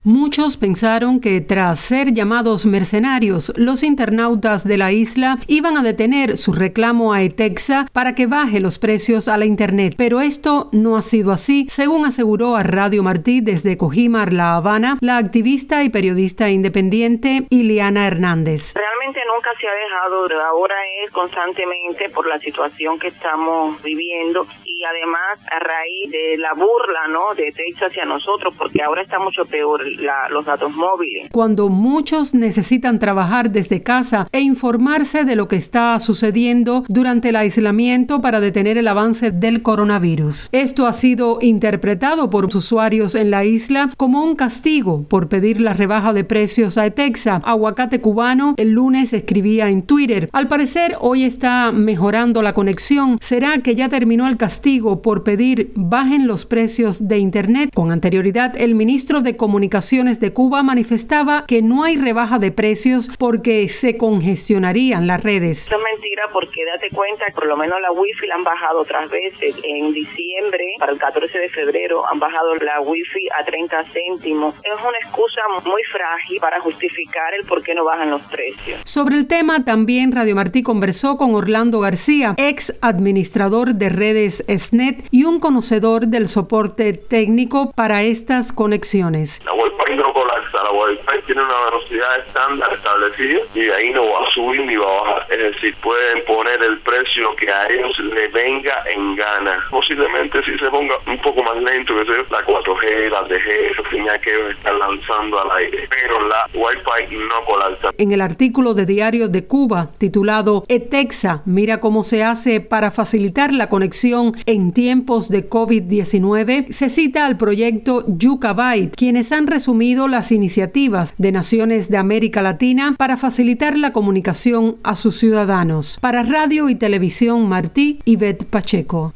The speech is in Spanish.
Muchos pensaron que tras ser llamados mercenarios, los internautas de la isla iban a detener su reclamo a ETEXA para que baje los precios a la Internet. Pero esto no ha sido así, según aseguró a Radio Martí desde Cojimar, La Habana, la activista y periodista independiente Iliana Hernández. Realmente nunca se ha dejado, ahora es constantemente por la situación que estamos viviendo y además a raíz de la burla, ¿no?, de ETEXA hacia nosotros, porque ahora está mucho peor los datos móviles. Cuando muchos necesitan trabajar desde casa e informarse de lo que está sucediendo durante el aislamiento para detener el avance del coronavirus. Esto ha sido interpretado por usuarios en la isla como un castigo por pedir la rebaja de precios a ETEXA. Aguacate Cubano el lunes escribía en Twitter: al parecer hoy está mejorando la conexión. ¿Será que ya terminó el castigo por pedir bajen los precios de Internet? Con anterioridad, el ministro de Comunicaciones de Cuba manifestaba que no hay rebaja de precios porque se congestionarían las redes. Eso es mentira, porque date cuenta, por lo menos la wifi la han bajado otras veces. En diciembre, para el 14 de febrero, han bajado la wifi a 30 céntimos. Es una excusa muy frágil para justificar el por qué no bajan los precios. Sobre el tema, también Radio Martí conversó con Orlando García, ex administrador de redes SNET y un conocedor del soporte técnico para estas conexiones. La Wi-Fi no colapsa, la Wi-Fi tiene una velocidad estándar establecida y de ahí no va a subir ni va a bajar. Es decir, pueden poner el precio que a ellos les venga en gana. Posiblemente si se ponga un poco más lento, que sea la 4G, la DG, eso tenía que estar lanzando al aire. Pero la Wi-Fi no colapsa. En el artículo de Diario de Cuba, titulado ETEXA, mira cómo se hace para facilitar la conexión en tiempos de COVID-19, se cita al proyecto Yucabyte, quienes han resumido las iniciativas de naciones de América Latina para facilitar la comunicación a sus ciudadanos. Para Radio y Televisión Martí, Ivette Pacheco.